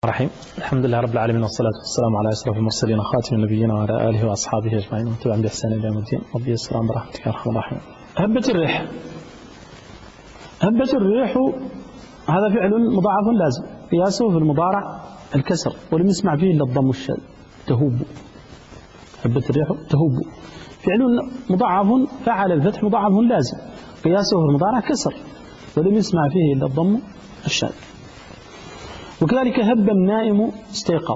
الرحيم. الحمد لله رب العالمين، والصلاة والسلام على أشرف المرسلين خاتم النبيين وعلى آله وأصحابه أجمعين ومن تبعهم بإحسان إلى يوم الدين. ربي السلام برحمتك يا أرحم الراحمين. هبة الريح. هبة الريح هذا فعل مضاعف لازم، قياسه في المضارع الكسر ولم يسمع فيه إلا الضم الشاذ. تهب. هبة الريح تهب فعل مضاعف فعل الفتح مضاعف لازم، قياسه في المضارع كسر ولم يسمع فيه إلا الضم الشاذ. وكذلك هب النائم استيقظ،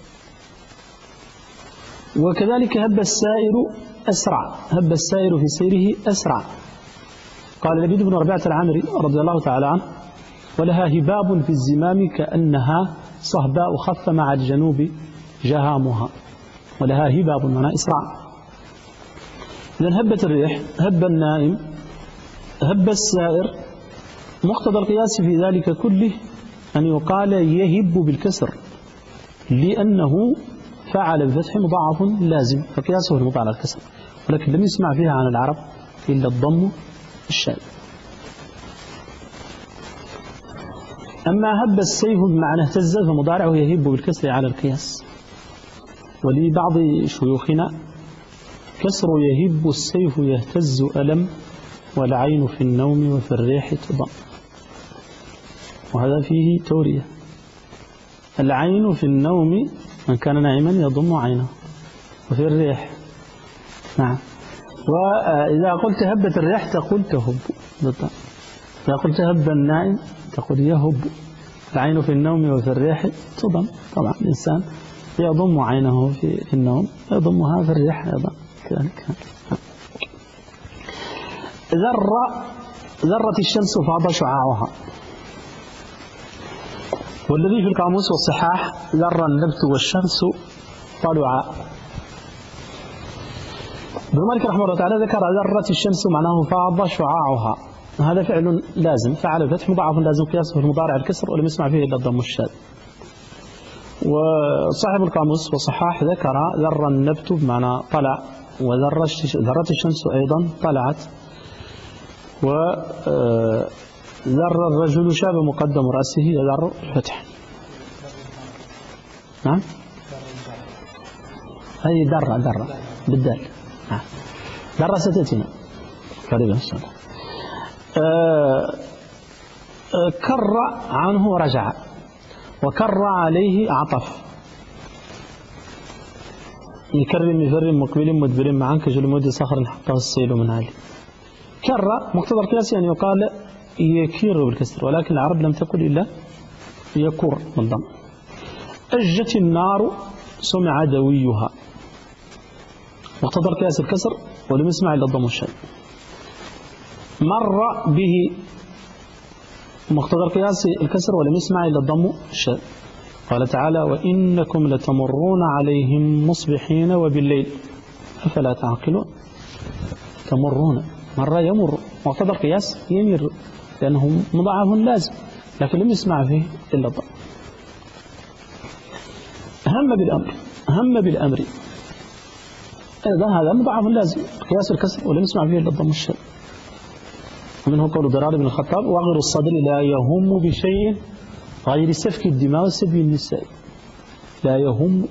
وكذلك هب السائر أسرع. هب السائر في سيره أسرع. قال لبيد بن ربيعة العامري رضي الله تعالى عنه: ولها هباب في الزمام كأنها صهباء خف مع الجنوب جهامها. ولها هباب معنى إسرع. إذن هبت الريح، هب النائم، هب السائر. مقتضى القياس في ذلك كله أن يقال يهب بالكسر، لأنه فعل الفتح مضاعف لازم، فقياسه المضاعف على الكسر، ولكن لم يسمع فيها عن العرب إلا الضم الشاذ. أما هب السيف بمعنى اهتز فمضارعه يهب بالكسر على القياس. ولبعض شيوخنا: كسر يهب السيف يهتز ألم، والعين في النوم وفي الريح تضم. وهذا فيه تورية. العين في النوم من كان نائما يضم عينه، وفي الريح نعم. وإذا قلت هبت الريح تقول تهب بالضبط. إذا قلت هب النائم تقول يهب. العين في النوم وفي الريح تضم. طبعا الإنسان يضم عينه في النوم، يضمها في الريح أيضا كذلك. ذرت الشمس فاض شعاعها. والذي في القاموس والصحاح: ذر النبت والشمس طلعا. ابن مالك رحمه الله تعالى ذكر ذرت الشمس معناه فاض شعاعها. هذا فعل لازم، فعل الفتح مضاعف لازم، قياسه في المضارع الكسر ولم يسمع فيه إلا الضم الشاذ. وصاحب القاموس والصحاح ذكر ذر النبت بمعنى طلع، وذرت الشمس أيضا طلعت. ذر الرجل شاب مقدم رأسه ذر الفتح. نعم، هذه ذر بالدال. ذر ستأتينا قريبا إن شاء الله. كر عنه ورجع، وكر عليه عطف. يكرم يفر مقبل مدبر معا كجلمود صخر حطه السيل من عالي. كر مقتضى القياس أن يقال يكير بالكسر، ولكن العرب لم تقل إلا يكور بالضم. أجت النار سمع دويها. مقتضى القياس الكسر ولم يسمع إلا الضم الشاذ. مر به مقتضى القياس الكسر ولم يسمع إلا الضم الشاذ. قال تعالى: وإنكم لتمرون عليهم مصبحين وبالليل أفلا تعقلون. تمرون، مر يمر، مقتضى القياس يمر لأنه مضاعف لازم، لكن لم يسمع فيه إلا الضم. هم بالأمر أيضا هذا مضاعف لازم، قياس الكسر ولم يسمع فيه إلا الضم الشاذ. ومنه قول ضرار بن الخطاب: وغر الصدر لا يهم بشيء غير سفك الدماء وسبي النساء. لا يهم.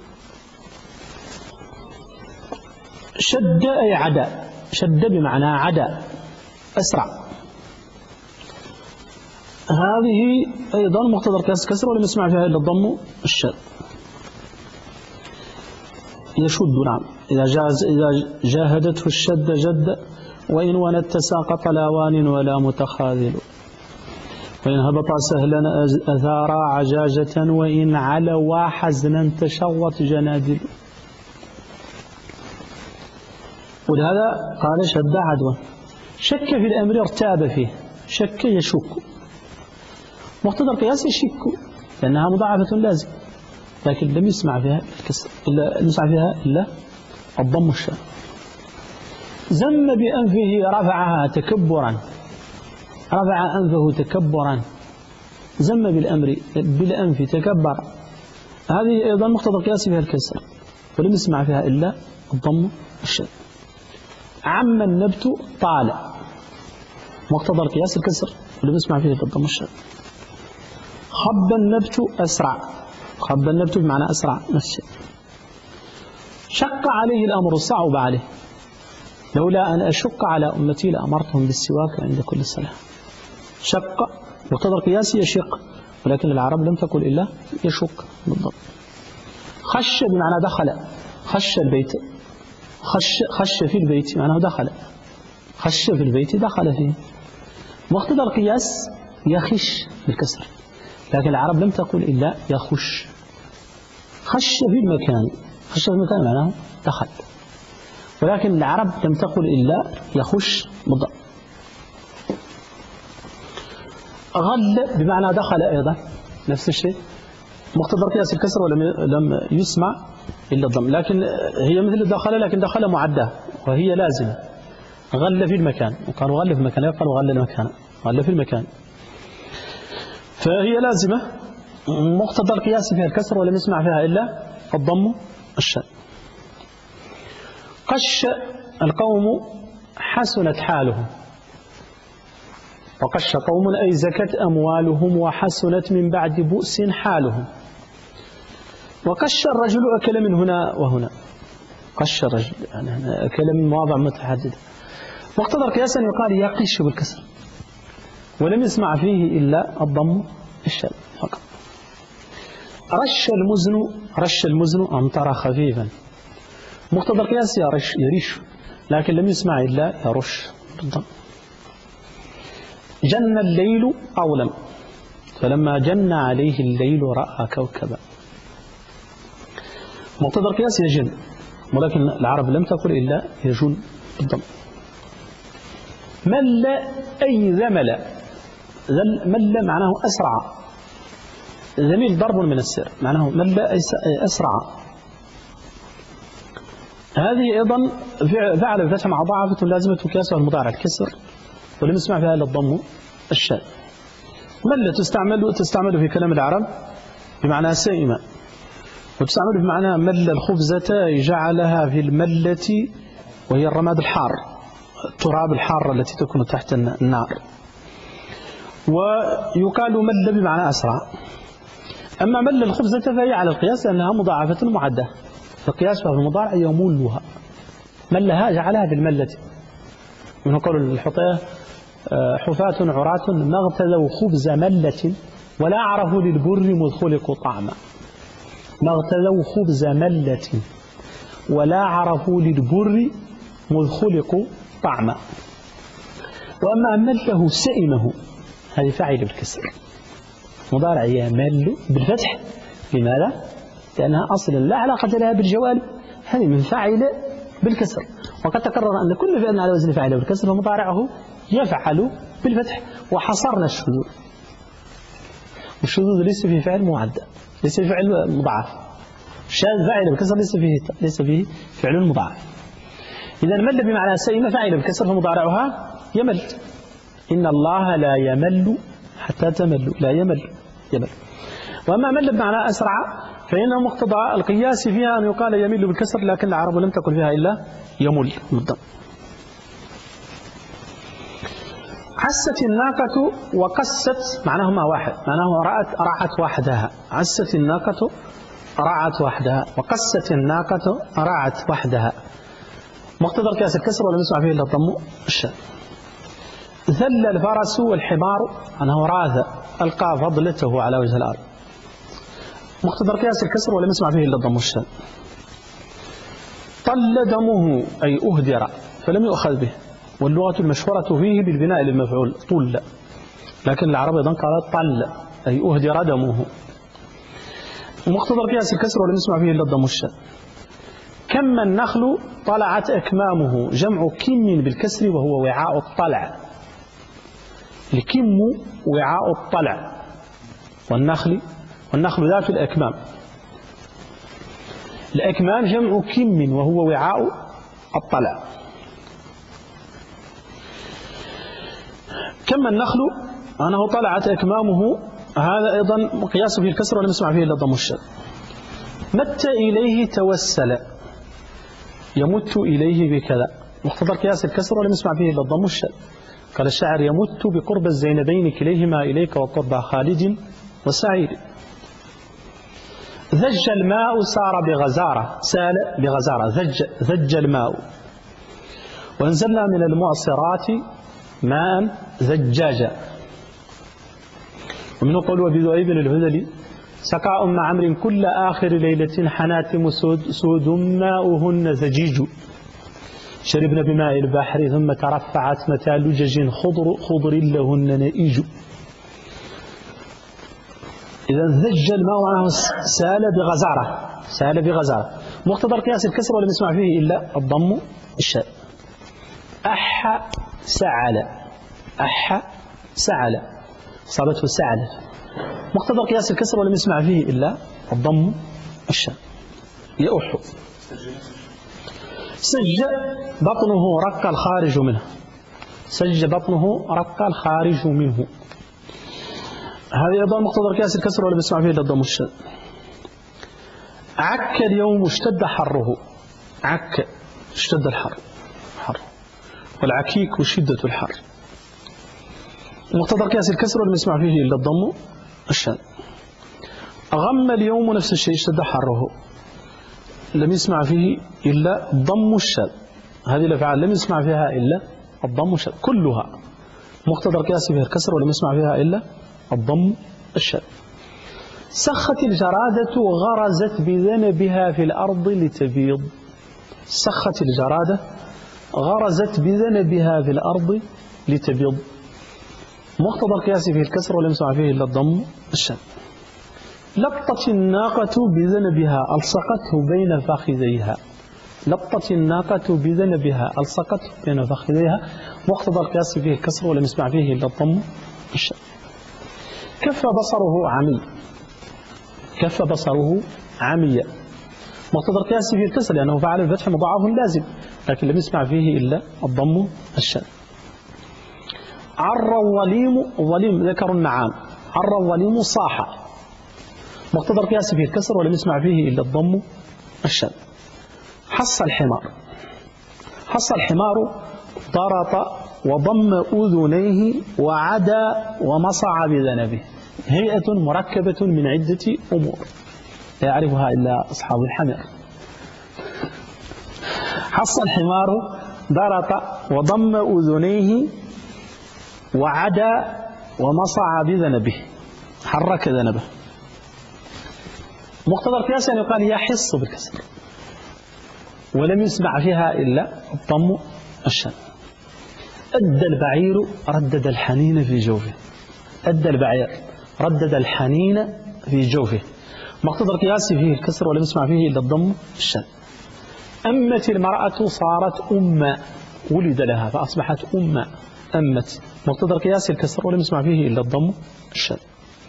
شد أي عدا، شد بمعنى عدا أسرع. هذه أيضا مقتضى القياس كسر ولم يسمع فيها إلا الضم الشاذ. يشد، نعم، إذا جاهدته الشد جد، وإن ونت تساقط لاوان ولا متخاذل، وإن هبط سهلا أثارا عجاجة، وإن علوا حزنا تشوت جنادل. ولهذا قال شد عدوى. شك في الأمر ارتاب فيه. شك يشك، مقتضى القياس يشك لأنها مضاعفة لازم، لكن لم يسمع فيها الكسر إلا الضم الشاذ. زم بأنفه رفعها تكبرا. رفع أنفه تكبرا. زم بالأنف تكبر. هذه أيضا مقتضى القياس فيها الكسر ولم يسمع فيها إلا الضم الشاذ. عم النبت طال. مقتضى القياس الكسر ولم يسمع فيه إلا الضم الشاذ. خب النبت أسرع. خبلت بمعنى أسرع نفس الشيء. شق عليه الأمر، صعب عليه، لولا أن أشق على أمتي لأمرتهم بالسواك عند كل صلاة. شق مقتضى القياس يشق، ولكن العرب لم تقل إلا يشق بالضبط. خش بمعنى دخل، خش البيت، خش في البيت معناه دخل، خش في البيت دخل فيه. مقتضى القياس يخش بالكسر، لكن العرب لم تقل إلا يخش. خش في المكان، خش في المكان معناه دخل، ولكن العرب لم تقل إلا يخش بالضبط. غل بمعنى دخل أيضا نفس الشيء، مقتضى القياس الكسر ولم يسمع إلا الضم، لكن هي مثل الدخل، لكن دخل معدة وهي لازمة. غل في المكان، وقالوا غل في المكان، يقالوا غل المكان، غل في المكان، فهي لازمة مقتضى القياس فيها الكسر ولم يسمع فيها إلا الضم الشد. قش القوم حسنت حالهم، وقش قوم أي زكت أموالهم وحسنت من بعد بؤس حالهم. وقش الرجل أكل من هنا وهنا، قش الرجل يعني أكل من مواضع متحددة. مقتضى القياس أن يقال يقش بالكسر ولم يسمع فيه إلا الضم الشد فقط. رش المزن، رش المزن أمطر خفيفا، مقتضى القياس يرش، لكن لم يسمع إلا يرش بالضم. جن الليل أظلم، فلما جن عليه الليل رأى كوكبا. مقتضى القياس يجن، ولكن العرب لم تقل إلا يجن بالضم. مل أي ذمل، مل معناه أسرع، ذميل ضرب من السر معناه مل أسرع. هذه أيضا فعل بفتح مع ضعفة لازمة قياسها المضارع الكسر ولم يسمع فيها إلا الضم الشاذ. مل تستعمل في كلام العرب بمعنى سائمة، وتستعمل بمعنى مل الخبزة جعلها في الملة، وهي الرماد الحار، التراب الحار التي تكون تحت النار. ويقال مل بمعنى أسرع. أما مل الخبزة فهي على القياس لأنها مضاعفة معدة، فالقياس في المضارع يمولها، ملها جعلها في الملة. من قول الحطية حفاة عراة ما اغتذوا خبز ملة ولا عرفوا للبر مذ خلقوا طعما. ما اغتذوا خبز ملة ولا عرفوا للبر مذ خلقوا طعما. وأما مله سئمه هذه فاعل بالكسر، مضارع يمل بالفتح. لماذا؟ لأنها أصلا لا علاقة لها بالجوال، هذه من فاعل بالكسر. وقد تكرر أن كل فعل على وزن فاعل بالكسر فمضارعه يفعل بالفتح. وحصرنا الشذوذ، والشذوذ ليس فيه فعل معدى، ليس فيه فعل مضاعف. الشاذ فاعل بالكسر ليس فيه فعل مضاعف. إذا مل بمعنى سئم فاعل بالكسر فمضارعها يمل. إن الله لا يمل حتى تمل، لا يمل. وأما مل بمعنى أسرع فإنه مقتضى القياس فيها أن يقال يمل بالكسر، لكن العرب لم تقل فيها إلا يمل بالضم. عست الناقة وقست معناهما واحد، معناه رعت وحدها. عست الناقة رعت وحدها، وقست الناقة رعت وحدها. مقتضى القياس الكسر ولم يسمع فيه إلا الضم الشاذ. ذل الفرس والحمار أنه راث ألقى فضلته على وجه الأرض. مقتضى القياس الكسر ولم يسمع فيه إلا الضم الشاذ. طل دمه أي أهدر فلم يؤخذ به، واللغة المشهورة فيه بالبناء للمفعول طل، لكن العرب أيضا قالت طل أي أهدر دمه. مقتضى القياس الكسر ولم يسمع فيه إلا الضم الشاذ. كم النخل طلعت أكمامه، جمع كم بالكسر وهو وعاء الطلع. الكم وعاء الطلع، والنخل ذات الأكمام. الأكمام جمع كم وهو وعاء الطلع. كم النخل أنه طلعت أكمامه، هذا أيضا قياس فيه الكسر ولم يسمع فيه إلا الضم الشاذ. مت إليه توسل، يمت إليه بكذا. مقتضى القياس الكسر ولم يسمع فيه إلا الضم الشاذ. قال الشاعر يمت بقرب الزينبين كليهما إليك وقرب خالد وسعيد. ذج الماء سار بغزارة، سال بغزارة، ذج الماء. وانزلنا من المعصرات ماء ذجاجا. ومنه قول أبي ذؤيب الهذلي: سقى أم عمرو كل آخر ليلة حناتم سود ماؤهن زجيج، شربنا بماء البحر ثم ترفعت متى لجج خضر لهن نئيج. إذا ذج الماء معناه سال بغزارة، سال بغزارة. مقتضى القياس الكسر ولم يسمع فيه إلا الضم الشاء. أح سعل، أح سعل، صابته سعل. مقتضى القياس الكسر ولم يسمع فيه إلا الضم الشاء. يأح. سج بطنه رق الخارج منه، سج بطنه رق الخارج منه. هذه أيضا مقتضى القياس الكسر ولم يسمع فيه إلا الضم الشاء. عك اليوم اشتد حره، عك اشتد الحر، حر، والعكيك شدة الحر. مقتضى القياس الكسر ولم يسمع فيه إلا الضم الشاء. غم اليوم نفس الشيء اشتد حره، لم يسمع فيه إلا الضم الشاء. هذه الأفعال لم يسمع فيها إلا الضم الشاء كلها. مقتضى القياس فيها الكسر ولم يسمع فيها إلا الضم الشاء. سخت الجرادة غرزت بذنبها في الأرض لتبيض، سخت الجرادة غرزت بذنبها في الأرض لتبيض. مقتضى القياس فيه الكسر ولم يسمع فيه إلا الضم الشاء. لطت الناقة بذنبها ألصقته بين فخذيها، لطت الناقة بذنبها ألصقته بين فخذيها. مقتضى القياس فيه الكسر ولم يسمع فيه إلا الضم الشاء. كف بصره عمي، كف بصره عمي. مقتضى القياس فيه الكسر لأنه فعل الفتح مضاعف لازم، لكن لم يسمع فيه إلا الضم الشاء. عر الظليم، الظليم ذكر النعام، عر الظليم صاح. مقتضى القياس فيه الكسر ولم يسمع فيه إلا الضم الشاء. حص الحمار، حص الحمار ضرط وضم أذنيه وعدا ومصع بذنبه. هيئة مركبة من عدة أمور لا يعرفها إلا أصحاب الحمير. حص الحمار ضرط وضم أذنيه وعدا ومصع بذنبه، حرك ذنبه. مقتضى القياس أن يقال يحص بالكسر ولم يسمع فيها إلا الضم الشاء. أدى البعير ردد الحنين في جوفه، أدى البعير ردد الحنين في جوفه. مقتضى القياس فيه الكسر ولم يسمع فيه إلا الضم الشاء. أمت المرأة صارت أمة، ولد لها فأصبحت أمة، أمت. مقتضى القياس الكسر ولم يسمع فيه إلا الضم الشاء.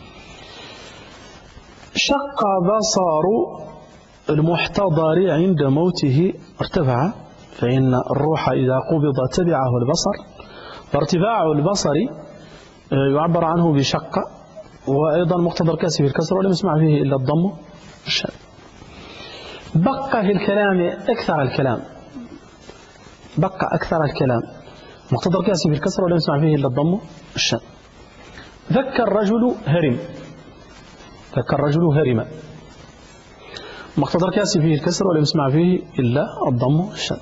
شق بصر المحتضر عند موته ارتفع، فإن الروح إذا قبض تبعه البصر، فارتفاع البصر يعبر عنه بشق. وأيضا مقتضى الكسر في الكسر ولم يسمع فيه إلا الضم الشاء. بق في الكلام أكثر الكلام، بق أكثر الكلام. مقتضى الكسر في الكسر ولم يسمع فيه إلا الضم الشاء. ذك الرجل هرم، ذك الرجل هرم. مقتضى الكسر فيه الكسر ولم يسمع فيه إلا الضم الشاء.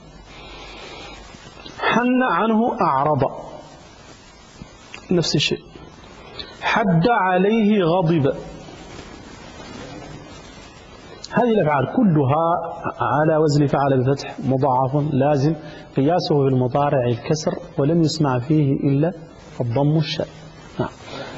حن عنه أعرض، نفس الشيء. حد عليه غضب. هذه الأفعال كلها على وزن فعل بفتح مضاعف لازم، قياسه بالمضارع الكسر ولم يسمع فيه إلا الضم الشاء. نعم.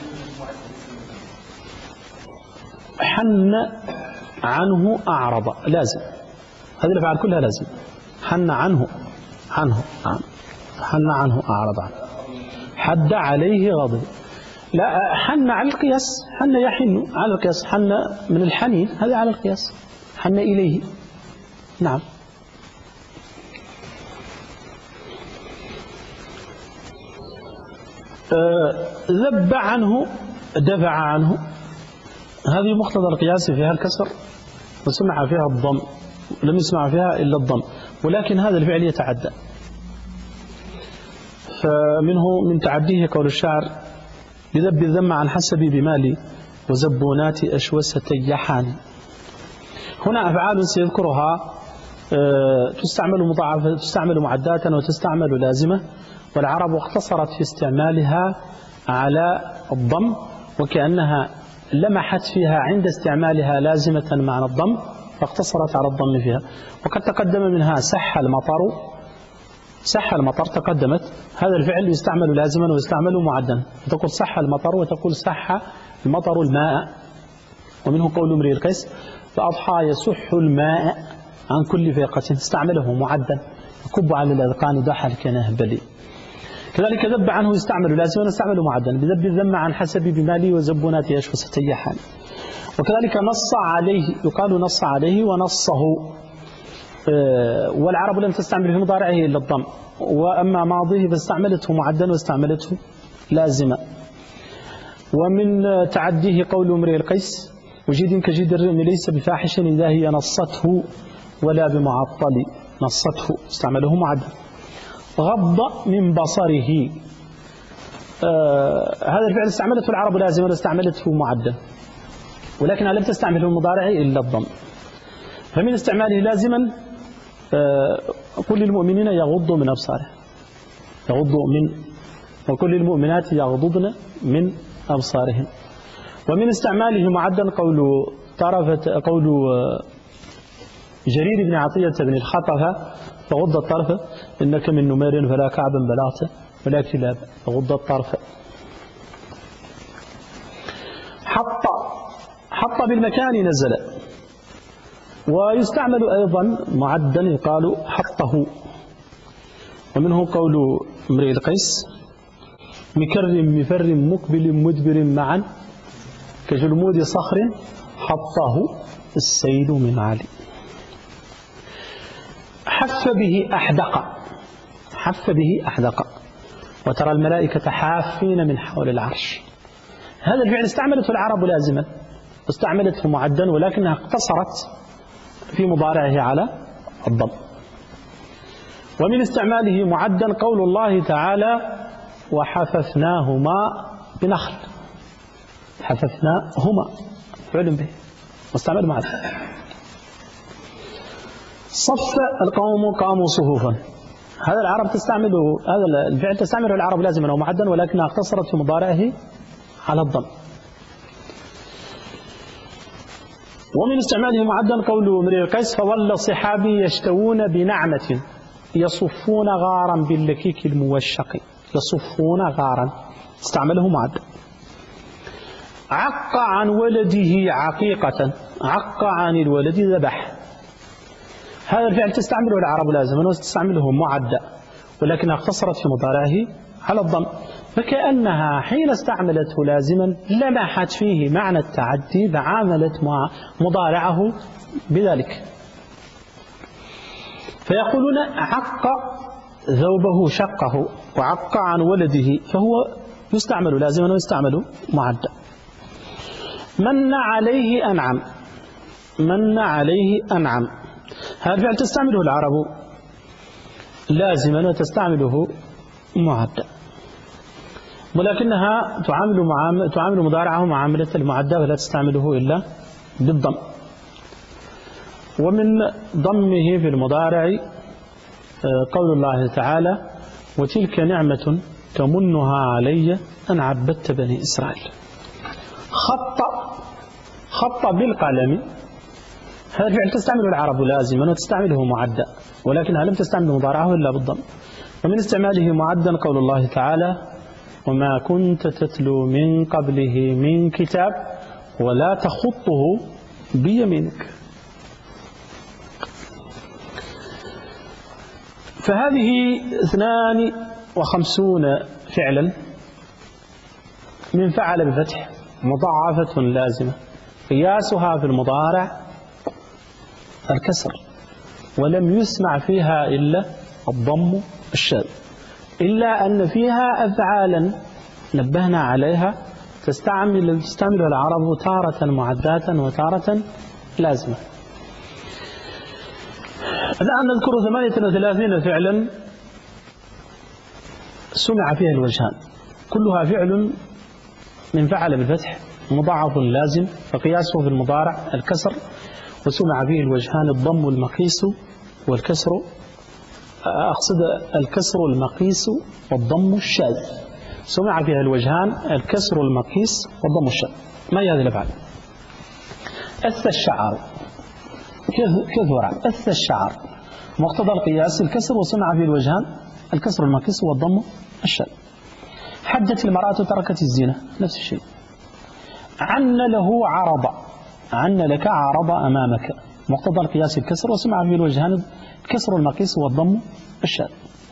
حن عنه أعرض لازم، هذه الأفعال كلها لازم. حن عنه، عنه نعم، حن عنه أعرض عنه. حد عليه غضب، لا حن على القياس، حن يحن على القياس، حن من الحنين هذا على القياس، حن إليه. نعم. ذب عنه، دفع عنه. هذه مقتضى القياس فيها الكسر وسمع فيها الضم، لم يسمع فيها إلا الضم، ولكن هذا الفعل يتعدى. فمنه من تعديه قول الشاعر: بذب الذم عن حسبي بمالي وزبونات أشوس تيحاني. هنا أفعال سيذكرها تستعمل مضاعفة، تستعمل معداة وتستعمل لازمة، والعرب اقتصرت في استعمالها على الضم، وكأنها لمحت فيها عند استعمالها لازمة معنى الضم فاقتصرت على الضم فيها. وقد تقدم منها سح المطر، سح المطر تقدمت، هذا الفعل يستعمل لازما ويستعمل معدا، تقول صح المطر وتقول صح المطر الماء. ومنه قول امرئ القيس فأضحى يسح الماء عن كل فيقة، استعمله معدا يكب على الأذقان ضحى كنهبلي. كذلك ذب عنه يستعمل لازما ويستعمل معدا، بذب الذم عن حسب بمالي وزبونات يشفى ستيحان. وكذلك نص عليه يقال نص عليه ونصه، والعرب لم تستعمل في مضارعه إلا الضم، وأما ماضيه فاستعملته معدا واستعملته لازما. ومن تعديه قول امرئ القيس وجيد كجيد الرئم ليس بفاحش إذا هي نصته ولا بمعطل، نصته استعمله معدا. غض من بصره، هذا الفعل استعملته العرب لازما واستعملته معدا، ولكنها لم تستعمل في المضارع إلا الضم. فمن استعماله لازما كل المؤمنين يغضوا من أبصارهم، يغضوا من، وكل المؤمنات يغضضن من أبصارهم. ومن استعماله معدا قول جرير بن عطية بن الخطفة فغض الطرف إنك من نمير فلا كعبا بلغت ولا كلاب، فغض الطرف. حط بالمكان نزل، ويستعمل أيضا معدا يقال حطه. ومنه قول امرئ القيس مكر مفر مقبل مدبر معا كجلمود صخر حطه السيل من علي. حف به أحدق، حف به أحدق، وترى الملائكة حافين من حول العرش. هذا الفعل استعملته العرب لازما واستعملته معدا، ولكنها اقتصرت في مضارعه على الضم. ومن استعماله معدا قول الله تعالى وحففناهما بنخل، حففناهما فعل به واستعمل معدا. صف القوم قاموا صفوفا، هذا العرب تستعمله، هذا الفعل تستعمله العرب لازما ومعدا، ولكنها اقتصرت في مضارعه على الضم. ومن استعماله معدا قول امرئ القيس فظل صحابي يشتوون بنعمة يصفون غارا باللكيك الموشق، يصفون غارا استعمله معدا. عق عن ولده عقيقة، عق عن الولد ذبح، هذا الفعل تستعمله العرب لازما وتستعمله معدا، ولكنها اقتصرت في مضارعه على الضم، فكأنها حين استعملته لازما لمحت فيه معنى التعدي فعاملت مع مضارعه بذلك. فيقولون عق ذوبه شقه، وعق عن ولده، فهو يستعمل لازما ويستعمل معدا. من عليه أنعم، من عليه أنعم، هذا الفعل تستعمله العرب لازما وتستعمله معدا، ولكنها تعامل مضارعه معاملة المعدة ولا تستعمله إلا بالضم. ومن ضمه في المضارع قول الله تعالى وتلك نعمة تمنها علي أن عبدت بني إسرائيل. خط بالقلم، هذا الفعل تستعمله العرب لازما وتستعمله معدا، ولكنها لم تستعمل مضارعه إلا بالضم. ومن استعماله معدا قول الله تعالى وما كنت تتلو من قبله من كتاب ولا تخطه بيمينك. فهذه 52 فعلا من فعل بفتح مضاعفة لازمة، قياسها في المضارع الكسر، ولم يسمع فيها إلا الضم الشاذ، إلا أن فيها أفعالا نبهنا عليها تستعمل العرب تارة معداة وتارة لازمة. الآن نذكر 38 فعلا سمع فيها الوجهان، كلها فعل من فعل بالفتح مضاعف لازم، فقياسه في المضارع الكسر، وسمع فيه الوجهان الضم المقيس والكسر، أقصد الكسر المقيس والضم الشاذ. سمع فيها الوجهان الكسر المقيس والضم الشاذ. ما هي هذه الأفعال؟ أث الشعر، كثر أث الشعر، مقتضى القياس الكسر، وسمع فيه الوجهان الكسر المقيس والضم الشاذ. حجت المرأة تركت الزنا، نفس الشيء. عن له عرض، عن لك عرض أمامك، مقتضى القياس الكسر، وسمع فيه الوجهان الكسر المقيس والضم الشاذ.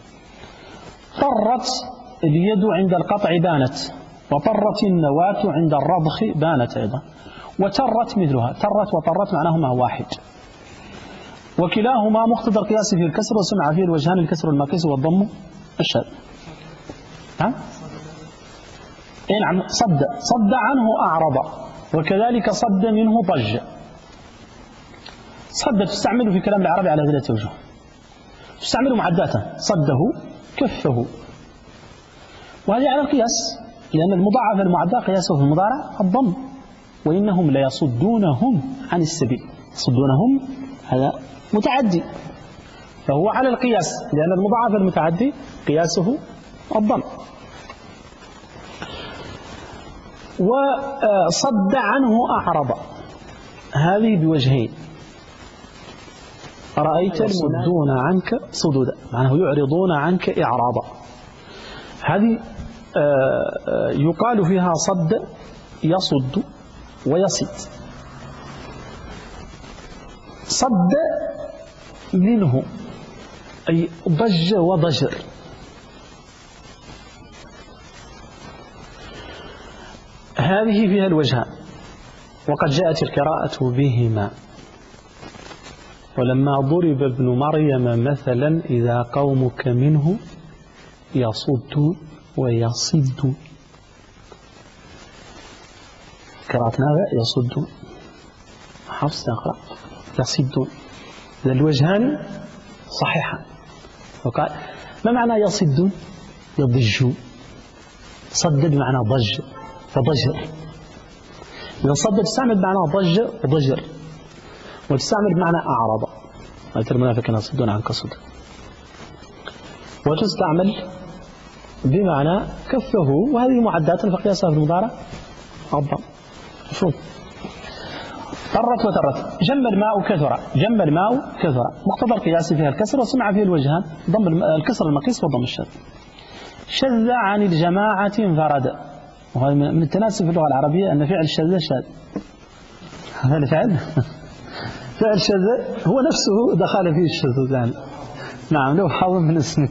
طرت اليد عند القطع بانت، وطرت النواة عند الرضخ بانت أيضا. وترت مثلها، ترت وطرت معناهما واحد، وكلاهما مقتضى القياس في الكسر، وسمع فيه الوجهان الكسر المقيس والضم الشاذ. ها؟ إيه نعم. صد عنه أعرض، وكذلك صد منه ضج. صد تستعمله في كلام العربي على ثلاثة وجوه، تستعمله معداتا، صده كفه، وهذه على القياس، لأن المضاعف المعدى قياسه في المضارع الضم. وإنهم ليصدونهم عن السبيل، يصدونهم هذا متعدي، فهو على القياس، لأن المضاعف المتعدي قياسه الضم. وصد عنه أعرض، هذه بوجهين. رأيت يصدون عنك صدودا، معناه يعرضون عنك إعراضا. هذه يقال فيها صد يصد ويصد. صد منه أي ضج وضجر. هذه فيها الوجهان، وقد جاءت القراءة بهما. ولما ضرب ابن مريم مثلا إذا قومك منه يصدون ويصدون، قراءتنا يصدون، حفص تقرأ يصدون. إذا الوجهان صحيحا. وقال ما معنى يصدون؟ يضجون. صد بمعنى ضج فضجر. إذا صد تستعمل بمعنى ضج وضجر، وتستعمل بمعنى أعرض، آية المنافقين يصدون عنك صد، وتستعمل بمعنى كفه، وهذه معدات فقياسها في المضارع الضم. شوف، طرت وترت. جم الماء كثر، جم الماء كثر، مقتضى القياس فيها الكسر، وسمع فيه الوجهان ضم الكسر المقيس والضم الشاذ. شذ عن الجماعة انفرد، وهذا من التناسب في اللغة العربية أن فعل شذ شاذ. هذا الفعل فعل شذ هو نفسه دخل فيه الشذوذ يعني. نعم، له حظ من اسمه.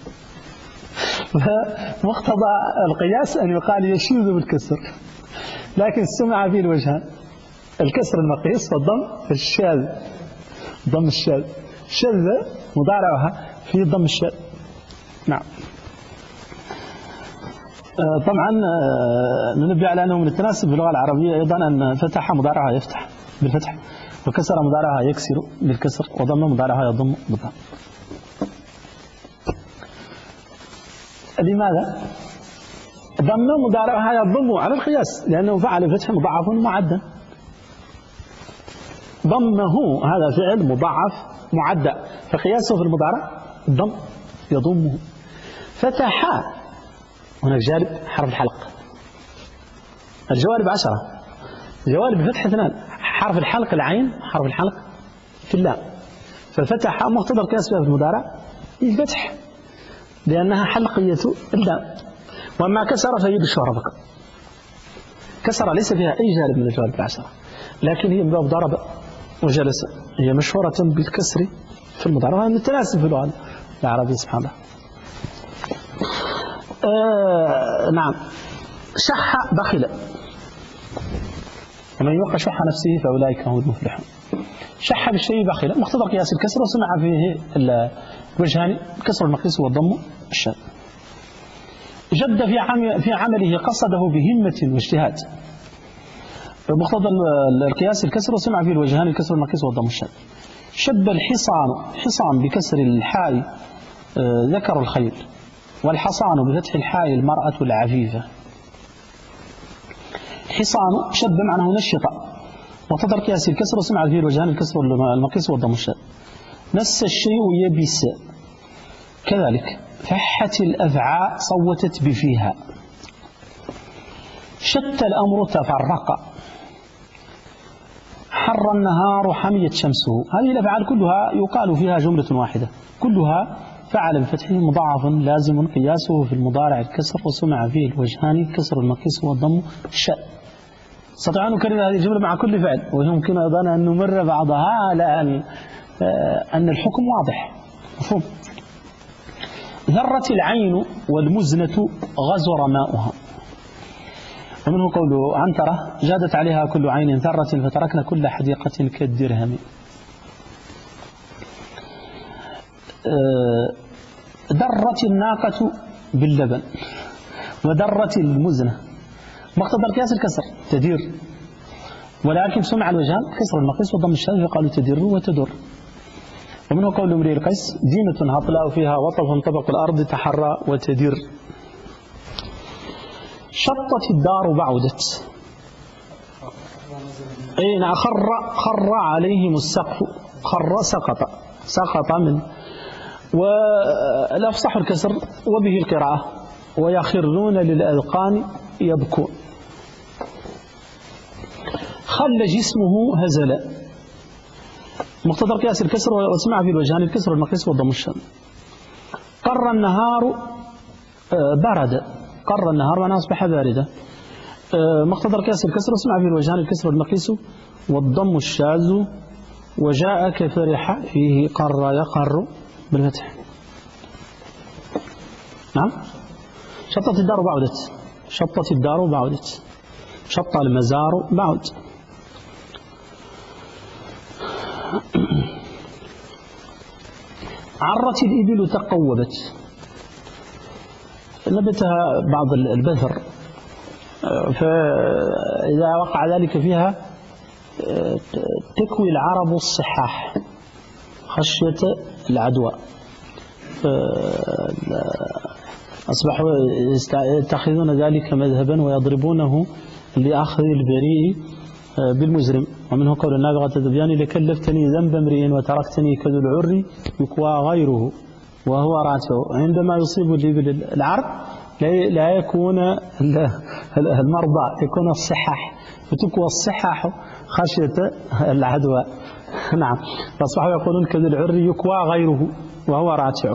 فمقتضى القياس أن يقال يشذ بالكسر، لكن سمع فيه الوجهان الكسر المقيس والضم الشاذ، ضم الشاذ. شذ مضارعها في ضم الشاذ. نعم. طبعا ننبه على أنه من التناسب في اللغة العربية أيضا أن فتح مضارعها يفتح بالفتح، وكسر مضارعها يكسر بالكسر، وضم مضارعها يضم بالضم. لماذا؟ ضم مضارعها يضم على القياس، لأنه فعل فتح مضاعف معدى. ضمه هذا فعل مضاعف معدى، فقياسه في المضارع الضم يضمه. فتح هناك جانب حرف الحلق، الجوانب 10، جوانب الفتح 2، حرف الحلق العين، حرف الحلق في اللام. ففتح مقتضى القياس فيها في المضارع الفتح، لأنها حلقية اللام. وأما كسر فهي بالشهرة فقط. كسر ليس فيها أي جانب من الجوانب 10، لكن هي من باب ضرب وجلس، هي مشهورة بالكسر في المضارع، وهذا من التناسب في اللغة العربية سبحان الله. نعم. شح بخل، ومن يوق شح نفسه فأولئك هم المفلحون. شح بالشيء بخل، مقتضى قياس الكسر، وسمع فيه الوجهان الكسر المقيس والضم الشاذ. جد في عمله قصده بهمة واجتهاد، مقتضى القياس الكسر، وسمع فيه الوجهان الكسر المقيس والضم الشاذ. شب الحصان، حصان بكسر الحاء ذكر الخيل، والحصان بفتح الحاء المرأة العفيفة. حصان شب معناه نشط، مقتضى القياس الكسر وسمع فيه الوجهان الكسر والمقيس والضم الشاذ. نفس الشيء يبس كذلك. فحت الأفعاء صوتت بفيها. شتى الأمر تفرق. حر النهار حميت شمسه. هذه الأفعال كلها يقال فيها جملة واحدة، كلها فعل بفتحه مضاعف لازم قياسه في المضارع الكسر وسمع فيه الوجهان الكسر المقيس والضم الشاذ. استطيع أن نكرر هذه الجملة مع كل فعل، ويمكن أيضا أن نمر بعضها على أن الحكم واضح مفهوم. ذرت العين والمزنة غزر ماؤها. ومنه قوله عنترة جادت عليها كل عين ذرة فتركنا كل حديقة كالدرهم. درت الناقة باللبن ودرت المزنة. مقتضى القياس الكسر تدير، ولكن سمع الوجهان كسر المقيس وضم الشاذ فقالوا تدر وتدر. ومنه قول امرئ القيس دينة هطلاء فيها وطف طبق الأرض تحرى وتدر. شطت الدار بعدت. أي نعم. خر عليهم السقف. خر سقط من. والأفصح الكسر وبه القراءة. ويخرون للأذقان يبكون. خل جسمه هزل. مقتضى القياس الكسر وسمع في الوجهان الكسر المقيس والضم الشاذ. قر النهار برد. قر النهار معناه أصبح باردة. مقتضى القياس الكسر وسمع في الوجهان الكسر المقيس والضم الشاذ. وجاء كفرح فيه قر يقر بالفتح. نعم. شطت الدار بعدت. شطت الدار بعدت. شط المزار بعد. عرت الإبل تقوبت. نبتها بعض البذر، فإذا وقع ذلك فيها تكوي العرب الصحاح خشية العدوى، أصبحوا يتخذون ذلك مذهبا ويضربونه لأخذ البريء بالمجرم. ومنه قول النابغة الذبيان لكلفتني ذنب امرئ وتركتني كذو العر يكوى غيره وهو راتع. عندما يصيب الإبل العرق لا يكون المرضى، يكون الصحاح، فتكوى الصحاح خشية العدوى. نعم. فأصبحوا يقولون كذو العر يكوى غيره وهو راتع.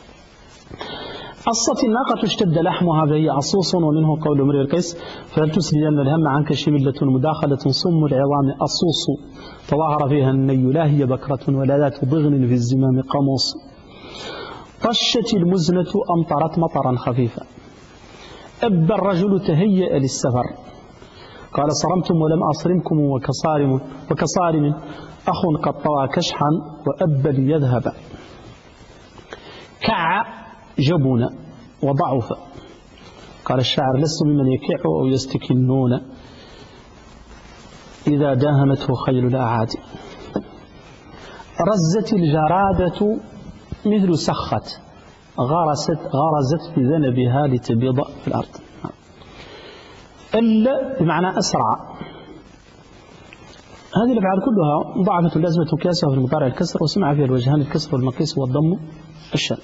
قصت الناقة اشتد لحمها فهي عصوص. ومنه قول امرئ القيس فهل تسري أن الهم عنك شملة مداخلة صم العظام أصوص تظاهر فيها الني لا هي بكرة ولا ذات ضغن في الزمام قموص. طشت المزنة أمطرت مطرا خفيفا. أب الرجل تهيأ للسفر قال صرمتم ولم أصرمكم وكصارم أخ قد طوى كشحا وأب ليذهب. كع جبن وضعف. قال الشاعر لست ممن يكع أو يستكنون إذا داهمته خيل الأعادي. رزت الجرادة مثل سخت غرزت بذنبها لتبيض في الأرض. إلا بمعنى أسرع. هذه الأفعال كلها ضعفة لازمة قياسها في المضارع الكسر وسمع فيها الوجهان الكسر والمقيس والضم الشاذ.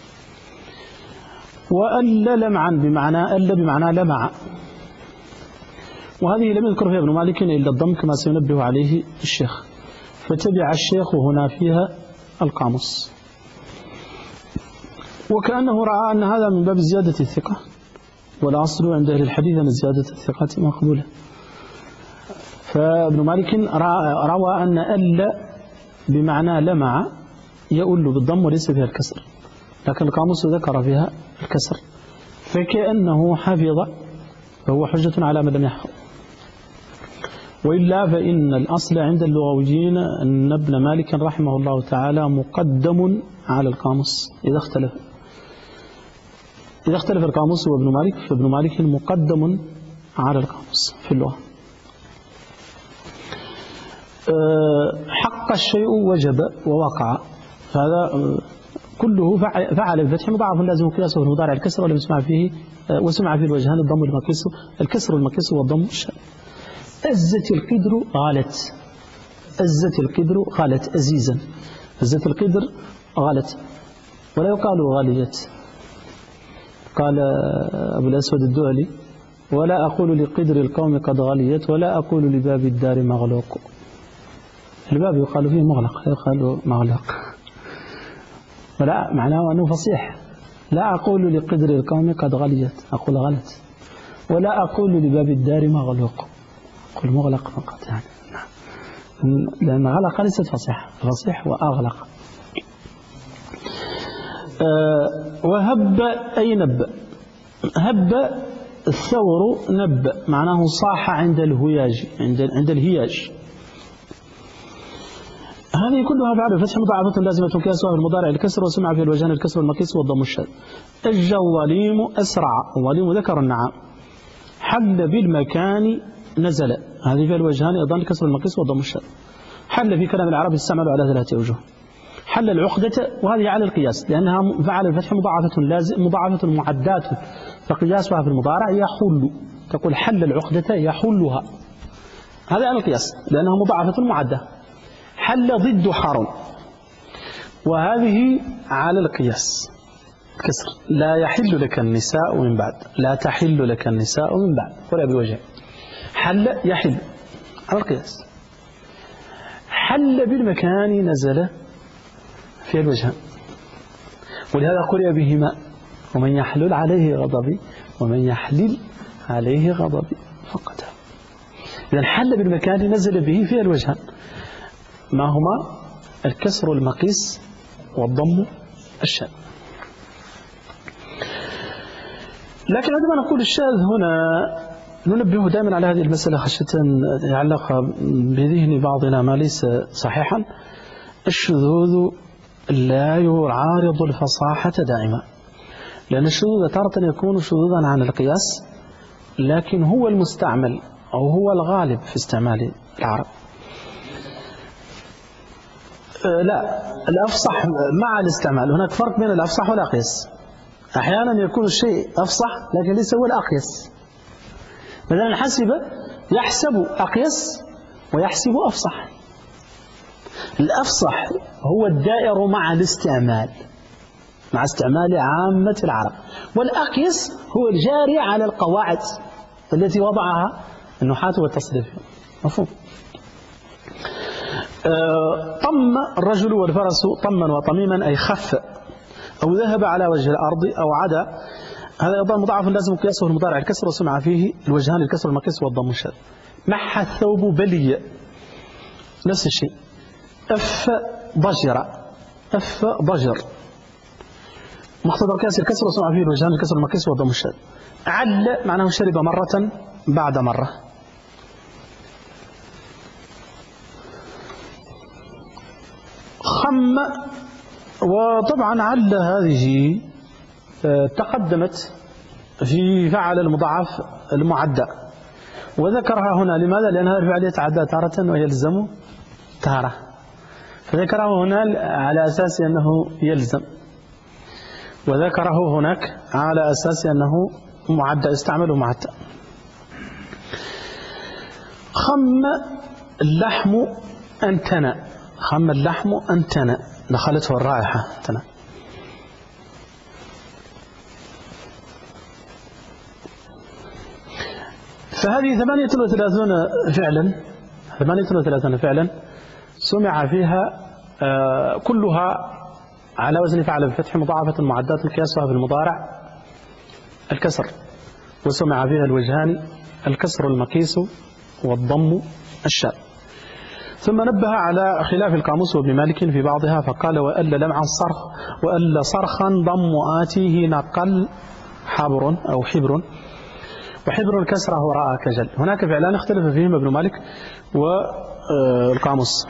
وألا لمعا بمعنى لمع. وهذه لم يذكر فيها ابن مالك إلا الضم كما سينبه عليه الشيخ. فتبع الشيخ هنا فيها القاموس، وكأنه رأى أن هذا من باب زيادة الثقة، والأصل عند أهل الحديث أن زيادة الثقة مقبولة. فابن مالك روى أن ألا بمعنى لمع يؤل بالضم وليس فيها الكسر، لكن القاموس ذكر فيها الكسر، فكأنه حفظ فهو حجة على من لم يحفظ. وإلا فإن الأصل عند اللغويين أن ابن مالك رحمه الله تعالى مقدم على القاموس إذا اختلف القاموس وابن مالك، فابن مالك مقدم على القاموس في اللغة. حق الشيء وجب ووقع، فهذا كله فعل بفتح مضاعف لازم قياسه في المضارع الكسر ولم يسمع فيه وسمع فيه الوجهان الضم والمقيس، الكسر والمقيس والضم الشاذ. أزت القدر غالت. أزت القدر غلت أزيزا، أزت القدر غلت، ولا يقال غليت. قال أبو الأسود الدؤلي: ولا أقول لقدر القوم قد غليت، ولا أقول لباب الدار مغلوق. الباب يقال فيه مغلق، يقال مغلق، ولا معناه أنه فصيح. لا أقول لقدر القوم قد غليت، أقول غلت، ولا أقول لباب الدار مغلوق، أقول مغلق فقط، يعني لأن غلق ليست فصيح، فصيح وأغلق. وهب أي نب، هب الثور نب، معناه صاح عند الهياج، عند الهياج. هذه كلها بعد الفتح مضاعفة لازمة قياسها في المضارع الكسر، وسمع في الوجهان الكسر المقيس والضم الشاذ. أجى الظليم أسرع، الظليم ذكر النعام. حل بالمكان نزل، هذه في الوجهان أيضا الكسر المقيس والضم الشاذ. حل في كلام العرب يستعمل على 3 أوجه. حل العقدة، وهذه على القياس لأنها فعل الفتح مضاعفة معدات، فقياسها في المضارع يحل، تقول حل العقدة يحلها، هذا على القياس لأنها مضاعفة معدة. حل ضد حرم، وهذه على القياس كسر. لا يحل لك النساء من بعد، لا تحل لك النساء من بعد، ولا بوجه. حل يحل على القياس. حل بالمكان نزل في الوجهان، ولهذا قرئ بهما: ومن يحلل عليه غضبي ومن يحلل عليه غضبي فقط. إذن حل بالمكان نزل به في الوجهان، ما هما الكسر المقيس والضم الشاذ. لكن عندما نقول الشاذ هنا ننبه دائما على هذه المسألة خشية يعلق بذهن بعضنا ما ليس صحيحا. الشذوذ لا يعارض الفصاحة دائما، لأن الشذوذ تارة يكون شذوذا عن القياس، لكن هو المستعمل أو هو الغالب في استعمال العرب. لا، الأفصح مع الاستعمال، هناك فرق بين الأفصح والأقيس. أحيانا يكون الشيء أفصح لكن ليس هو الأقيس. مثلا يحسب أقيس ويحسب أفصح. الأفصح هو الدائر مع الاستعمال، مع استعمال عامة العرب، والأقيس هو الجاري على القواعد التي وضعها النحاة والتصريف. مفهوم؟ طم الرجل والفرس طما وطميما، أي خف أو ذهب على وجه الأرض أو عدا. هذا أيضا مضاعف لازم قياسه المضارع الكسر، وسمع فيه الوجهان الكسر المقيس والضم الشاذ. محى الثوب بلي، نفس الشيء. أف ضجر، أف ضجر، مقتضى القياس الكسر، وسمع فيه الوجهان الكسر المقيس والضم الشاذ. عل معناه شرب مرة بعد مرة. خم، وطبعا عل هذه تقدمت في فعل المضاعف المعدى، وذكرها هنا لماذا؟ لأن هذا الفعل يتعدى تارة ويلزم تارة، فذكره هنا على أساس أنه يلزم، وذكره هناك على أساس أنه معدى، يستعمل معدى. خم اللحم أنتنى، خم اللحم أنتنى، دخلته الرائحة أنتنى. فهذه 38 فعلا، 38 فعلا سمع فيها كلها على وزن فعل بفتح مضاعفة معدات قياسها في المضارع الكسر، وسمع فيها الوجهان الكسر المقيس والضم الشاذ. ثم نبه على خلاف القاموس وابن مالك في بعضها، فقال: وأل لمع الصرخ، وأل صرخا ضم آتيه نقل حبر أو حبر، وحبر الكسرة وراء كجل. هناك فعلان اختلف فيهما ابن مالك والقاموس.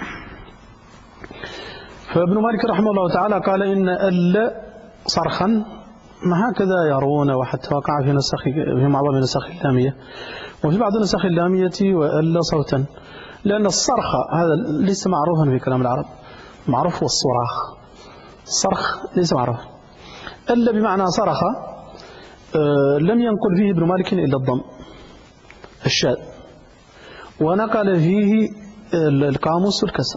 فابن مالك رحمه الله تعالى قال: إن أل صرخا، ما هكذا يرون، وحتى وقع في معظم نسخ اللامية، وفي بعض نسخ اللامية وأل صوتا، لأن الصرخ هذا ليس معروفا في كلام العرب، معروف هو الصراخ، الصرخ ليس معروف. ألا بمعنى صرخ لم ينقل فيه ابن مالك إلا الضم الشاذ، ونقل فيه القاموس الكسر.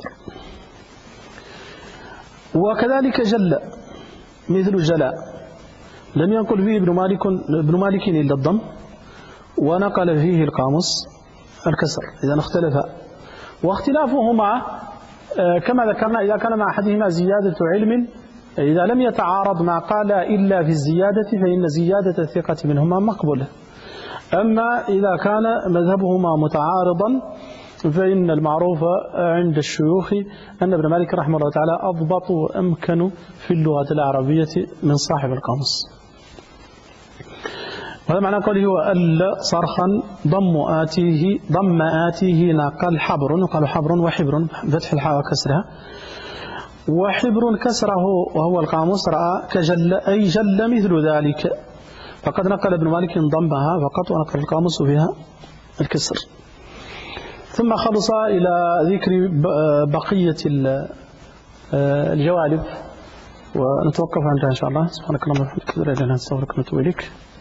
وكذلك جل مثل جلاء لم ينقل فيه ابن مالك إلا الضم، ونقل فيه القاموس الكسر، إذا اختلف. واختلافهما كما ذكرنا إذا كان مع أحدهما زيادة علم، إذا لم يتعارض ما قال إلا في الزيادة فإن زيادة الثقة منهما مقبولة. أما إذا كان مذهبهما متعارضا فإن المعروف عند الشيوخ أن ابن مالك رحمه الله تعالى أضبط وأمكن في اللغة العربية من صاحب القاموس. وهذا معنى قوله وأل صرخا ضم آتيه نقل حبر، يقال حبر وحبر فتح الحاء وكسرها، وحبر كسره وهو القاموس رأى كجل أي جل مثل ذلك، فقد نقل ابن مالك ضمها فقط ونقل القاموس فيها الكسر. ثم خلص إلى ذكر بقية الجوانب، ونتوقف عندها إن شاء الله. سبحانك اللهم وبحمدك، لا إله إلا أنت، نستغفرك ونتوب إليك.